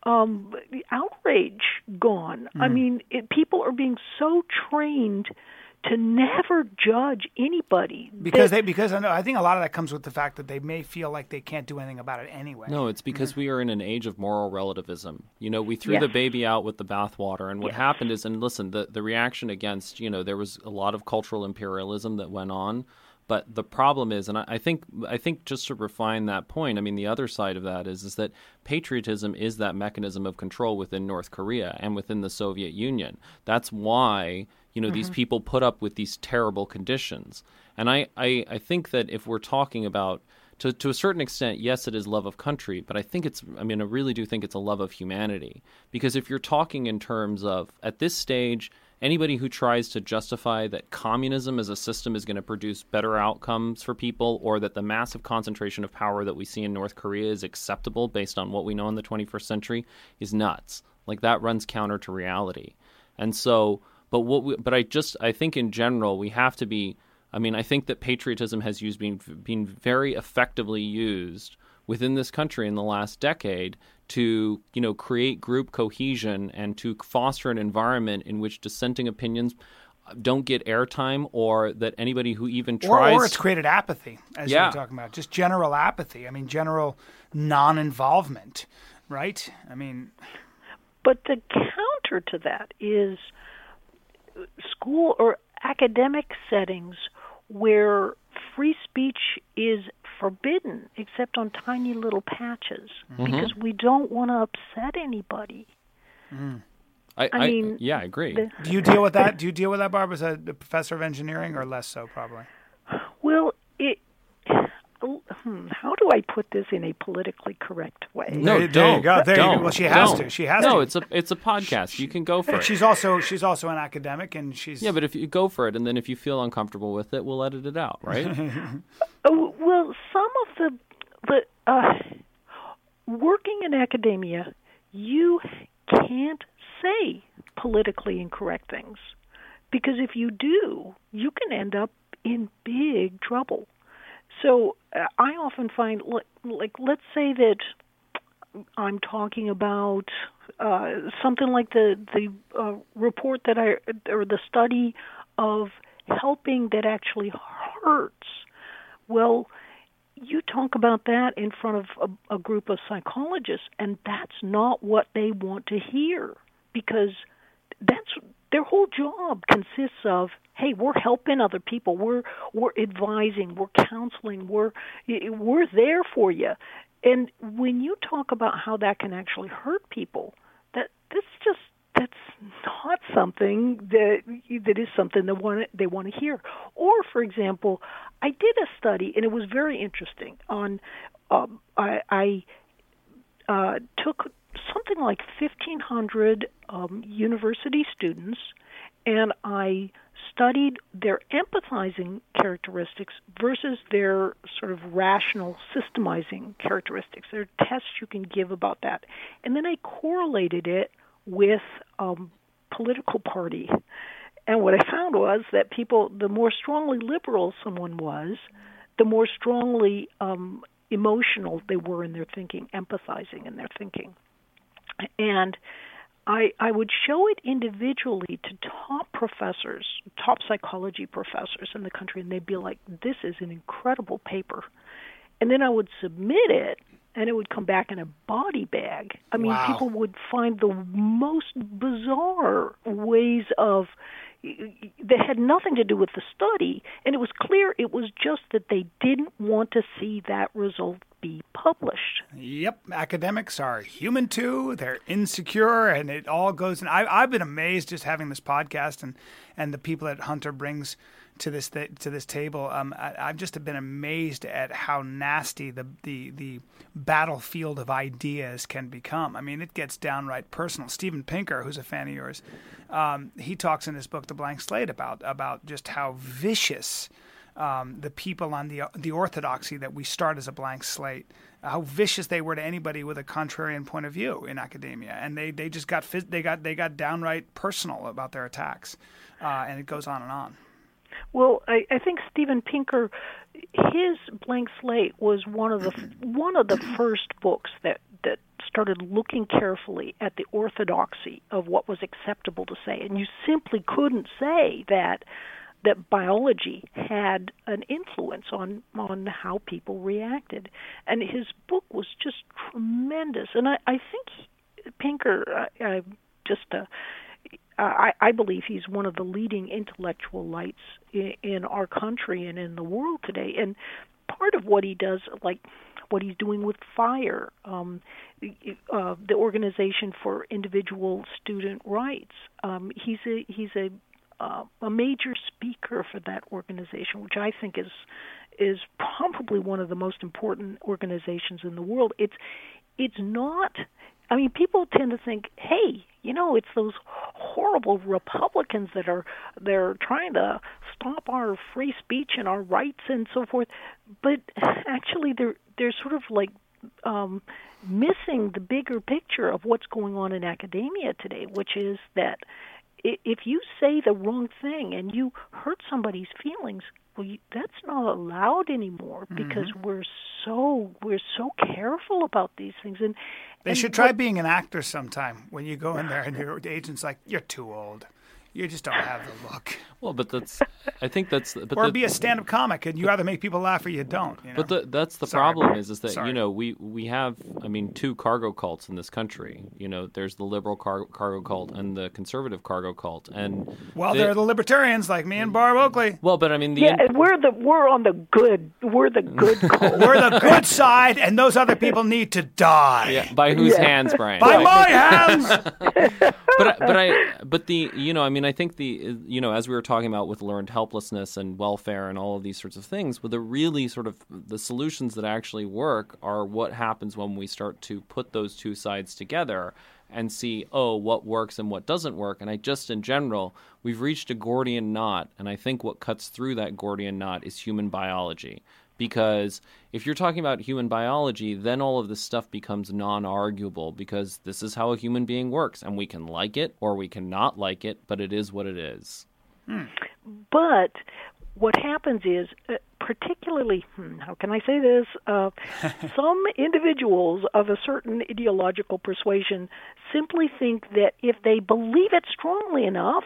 outrage gone? People are being so trained to never judge anybody. Because I think a lot of that comes with the fact that they may feel like they can't do anything about it anyway. No, it's because we are in an age of moral relativism. We threw the baby out with the bathwater, and what happened is, and listen, the reaction against, there was a lot of cultural imperialism that went on. But the problem is, and I think just to refine that point, the other side of that is that patriotism is that mechanism of control within North Korea and within the Soviet Union. That's why, these people put up with these terrible conditions. And I think that if we're talking about, to a certain extent, yes, it is love of country, but I really do think it's a love of humanity. Because if you're talking in terms of, at this stage, anybody who tries to justify that communism as a system is going to produce better outcomes for people, or that the massive concentration of power that we see in North Korea is acceptable based on what we know in the 21st century is nuts. Like, that runs counter to reality. And so, I think in general we have to be, I think that patriotism has been very effectively used within this country in the last decade to, create group cohesion and to foster an environment in which dissenting opinions don't get airtime, or that anybody who even tries... Or it's created apathy, as you were talking about. Just general apathy. General non-involvement, right? But the counter to that is school or academic settings where free speech is forbidden except on tiny little patches because we don't want to upset anybody. I agree. Do you deal with that? Do you deal with that, Barb, as a professor of engineering, or less so, probably? Well, how do I put this in a politically correct way? No, there you go. Well, she has to. She has to. No, it's a podcast. You can go for it. She's also an academic, and she's... Yeah, but if you go for it, and then if you feel uncomfortable with it, we'll edit it out, right? Well, some of the working in academia, you can't say politically incorrect things. Because if you do, you can end up in big trouble. So I often find, like, let's say that I'm talking about something like the report or the study of helping that actually hurts. Well, you talk about that in front of a group of psychologists, and that's not what they want to hear, because that's their whole job consists of, hey, we're helping other people, we're advising, we're counseling, we're there for you. And when you talk about how that can actually hurt people, that's not something that is something they want to hear. Or, for example, I did a study, and it was very interesting. I took something like 1,500 university students, and I studied their empathizing characteristics versus their sort of rational systemizing characteristics. There are tests you can give about that. And then I correlated it with political party. And what I found was that people, the more strongly liberal someone was, the more strongly emotional they were in their thinking, empathizing in their thinking. And I would show it individually to top professors, top psychology professors in the country, and they'd be like, this is an incredible paper. And then I would submit it, and it would come back in a body bag. I mean, Wow. People would find the most bizarre ways of that had nothing to do with the study, and it was clear it was just that they didn't want to see that result be published. Yep, academics are human too. They're insecure, and it all goes. And I've been amazed just having this podcast and the people that Hunter brings to this table. I've just been amazed at how nasty the battlefield of ideas can become. I mean, it gets downright personal. Steven Pinker, who's a fan of yours, he talks in his book The Blank Slate about just how vicious the people on the orthodoxy that we start as a blank slate, how vicious they were to anybody with a contrarian point of view in academia, and they just got downright personal about their attacks, and it goes on and on. Well, I think Steven Pinker, his Blank Slate was one of the first books that started looking carefully at the orthodoxy of what was acceptable to say, and you simply couldn't say that biology had an influence on how people reacted. And his book was just tremendous. And I think Pinker, I believe he's one of the leading intellectual lights in our country and in the world today. And part of what he does, like what he's doing with FIRE, the Organization for Individual Student Rights, he's a major speaker for that organization, which I think is probably one of the most important organizations in the world. It's not. I mean, people tend to think, hey, it's those horrible Republicans they're trying to stop our free speech and our rights and so forth. But actually, they're sort of like missing the bigger picture of what's going on in academia today, which is that if you say the wrong thing and you hurt somebody's feelings, well, that's not allowed anymore because we're so careful about these things. And they should try being an actor sometime. When you go in there and your agent's like, "You're too old. You just don't have the look." Well, but Or be a stand-up comic, and you either make people laugh or you don't. But that's the problem is that we have two cargo cults in this country. There's the liberal cargo cult and the conservative cargo cult, and they're the libertarians like me and Barb Oakley. Well, but we're on the good. We're the good cult. We're the good side, and those other people need to die. Yeah, by whose hands, Brian? By my hands. I think as we were talking about with learned helplessness and welfare and all of these sorts of things, but the really sort of the solutions that actually work are what happens when we start to put those two sides together and see, what works and what doesn't work. And in general, we've reached a Gordian knot, and I think what cuts through that Gordian knot is human biology. Because if you're talking about human biology, then all of this stuff becomes non-arguable because this is how a human being works, and we can like it or we can not like it, but it is what it is. But what happens is, particularly, how can I say this? Some individuals of a certain ideological persuasion simply think that if they believe it strongly enough,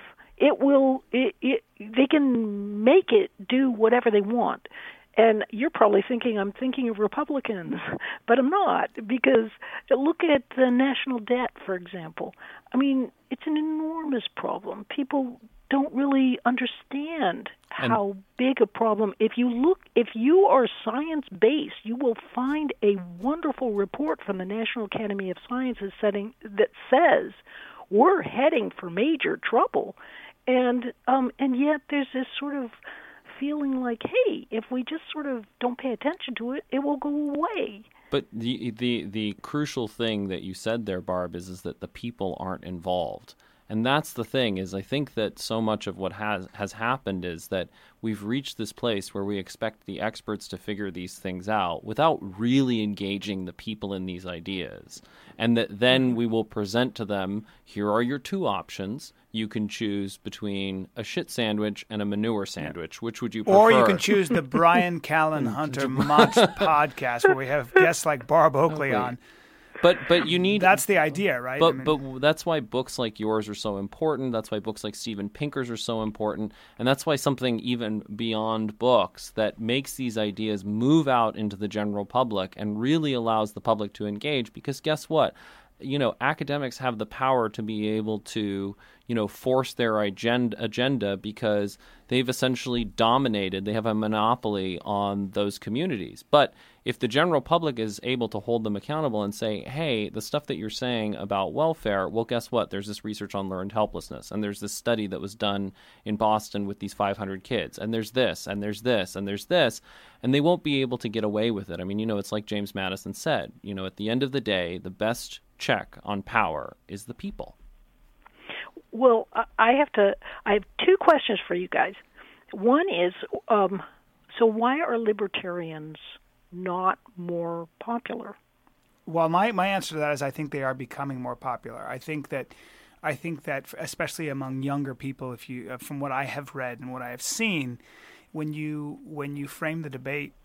they can make it do whatever they want. And you're probably thinking I'm thinking of Republicans, but I'm not, because look at the national debt, for example. I mean, it's an enormous problem. People don't really understand how big a problem. If you are science-based, you will find a wonderful report from the National Academy of Sciences that says we're heading for major trouble. And yet there's this sort of feeling like, hey, if we just sort of don't pay attention to it, it will go away. But the crucial thing that you said there, Barb, is that the people aren't involved. And that's the thing, is I think that so much of what has happened is that we've reached this place where we expect the experts to figure these things out without really engaging the people in these ideas. And that then we will present to them, here are your two options. You can choose between a shit sandwich and a manure sandwich. Which would you prefer? Or you can choose the Bryan Callen Hunter Mott's podcast, where we have guests like Barb Oakley on. But you need... That's the idea, right? But that's why books like yours are so important. That's why books like Steven Pinker's are so important. And that's why something even beyond books that makes these ideas move out into the general public and really allows the public to engage. Because guess what? Academics have the power to be able to, force their agenda because they've essentially dominated. They have a monopoly on those communities. But if the general public is able to hold them accountable and say, hey, the stuff that you're saying about welfare, well, guess what? There's this research on learned helplessness, and there's this study that was done in Boston with these 500 kids, and there's this, and there's this, and there's this, and they won't be able to get away with it. I mean, it's like James Madison said, at the end of the day, the best check on power is the people. Well, I have two questions for you guys. One is, so why are libertarians not more popular? Well, my answer to that is I think they are becoming more popular. I think that especially among younger people, if you from what I have read and what I have seen, when you frame the debate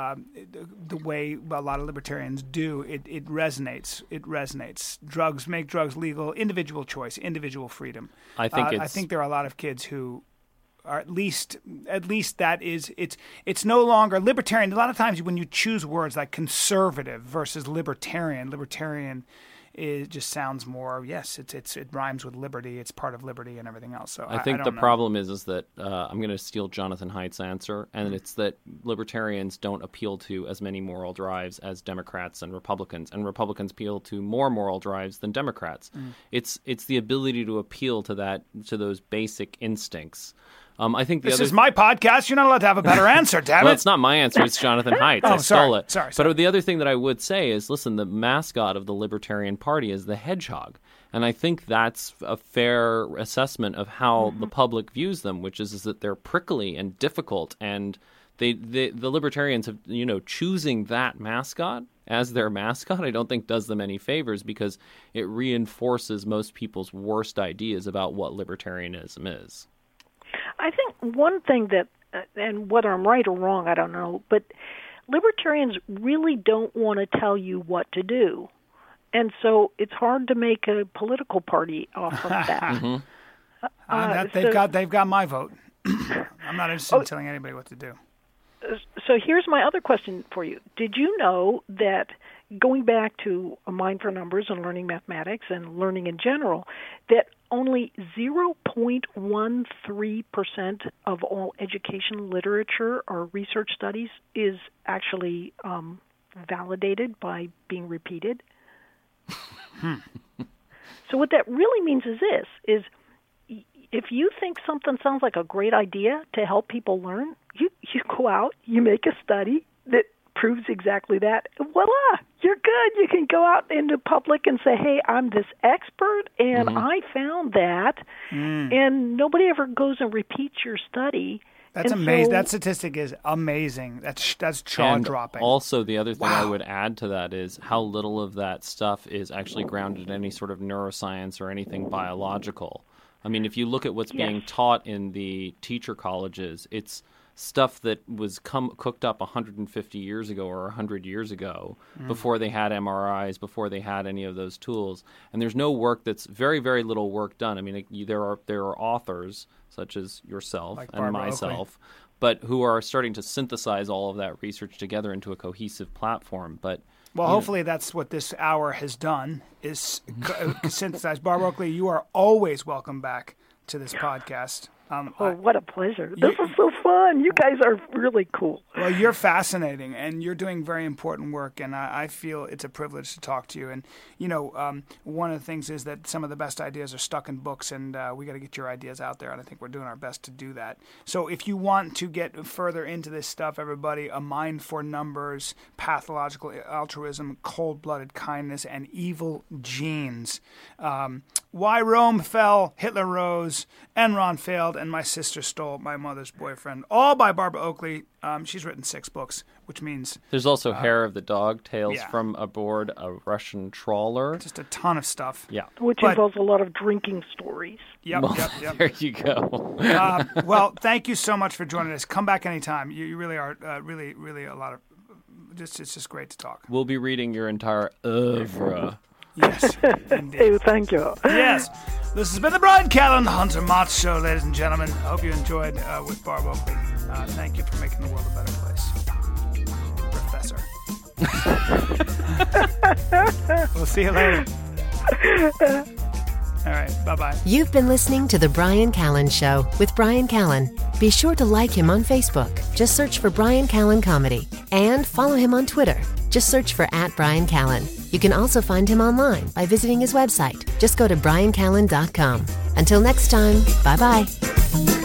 the way a lot of libertarians do, it resonates. It resonates. Make drugs legal. Individual choice. Individual freedom. I think there are a lot of kids who are at least that is it's no longer libertarian. A lot of times when you choose words like conservative versus libertarian it just sounds more, yes, it rhymes with liberty. It's part of liberty and everything else. So I think the problem is that I'm going to steal Jonathan Haidt's answer, and it's that libertarians don't appeal to as many moral drives as Democrats and Republicans appeal to more moral drives than Democrats. It's the ability to appeal to those basic instincts. I think this is my podcast. You're not allowed to have a better answer, damn it. Well, it's not my answer. It's Jonathan Haidt's. I stole it. Sorry. But the other thing that I would say is, listen, the mascot of the Libertarian Party is the hedgehog. And I think that's a fair assessment of how the public views them, which is that they're prickly and difficult. And the libertarians have, choosing that mascot as their mascot, I don't think does them any favors because it reinforces most people's worst ideas about what libertarianism is. I think one thing that, and whether I'm right or wrong, I don't know, but libertarians really don't want to tell you what to do. And so it's hard to make a political party off of that. They've got my vote. I'm not interested in telling anybody what to do. So here's my other question for you. Did you know that going back to a mind for numbers and learning mathematics and learning in general, that only 0.13% of all education literature or research studies is actually validated by being repeated? So what that really means is this, is if you think something sounds like a great idea to help people learn, you go out, you make a study that proves exactly that. Voila, you're good. You can go out into public and say, hey, I'm this expert, and I found that. And nobody ever goes and repeats your study. That's And amazing. so- That statistic is amazing. That's jaw-dropping. And also, the other thing I Wow. would add to that is how little of that stuff is actually grounded in any sort of neuroscience or anything biological. I mean, if you look at what's being taught in the teacher colleges, it's stuff that was cooked up 150 years ago or 100 years ago, before they had MRIs, before they had any of those tools. And there's no work that's very, very little work done. I mean, there are authors such as yourself Like and Barbara myself, but who are starting to synthesize all of that research together into a cohesive platform. But Well, hopefully that's what this hour has done, is synthesize. Barbara Oakley, you are always welcome back to this podcast. Oh, what a pleasure. This is so fun. You guys are really cool. Well, you're fascinating, and you're doing very important work, and I feel it's a privilege to talk to you. And, one of the things is that some of the best ideas are stuck in books, and we got to get your ideas out there, and I think we're doing our best to do that. So if you want to get further into this stuff, everybody, A Mind for Numbers, Pathological Altruism, Cold-Blooded Kindness, and Evil Genes. Why Rome Fell, Hitler Rose, Enron Failed, and My Sister Stole My Mother's Boyfriend, all by Barbara Oakley. She's written 6 books, which means there's also Hair of the Dog, Tales yeah. from Aboard a Russian Trawler. just a ton of stuff. Yeah. Which But- involves a lot of drinking stories. Yep. There you go. Well, thank you so much for joining us. Come back anytime. You really are really, really a lot of it's just great to talk. We'll be reading your entire oeuvre. Yes, indeed. Hey, thank you. Yes. This has been the Brian Callen Hunter Mott Show, ladies and gentlemen. I hope you enjoyed with Barb Oakley. Thank you for making the world a better place. Professor. We'll see you later. All right. Bye-bye. You've been listening to The Brian Callen Show with Brian Callen. Be sure to like him on Facebook. Just search for Brian Callen Comedy. And follow him on Twitter. Just search for @Brian Callen. You can also find him online by visiting his website. Just go to briancallen.com. Until next time, bye-bye.